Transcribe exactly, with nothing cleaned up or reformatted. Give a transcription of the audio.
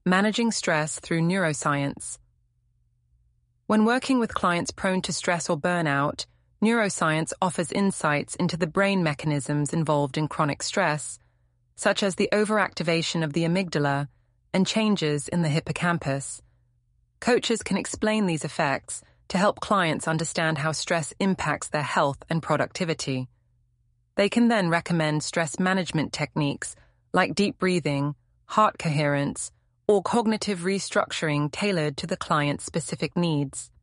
Managing stress through neuroscience. When working with clients prone to stress or burnout, neuroscience offers insights into the brain mechanisms involved in chronic stress, such as the overactivation of the amygdala and changes in the hippocampus. Coaches can explain these effects to help clients understand how stress impacts their health and productivity. They can then recommend stress management techniques like deep breathing, heart coherence, or cognitive restructuring tailored to the client's specific needs.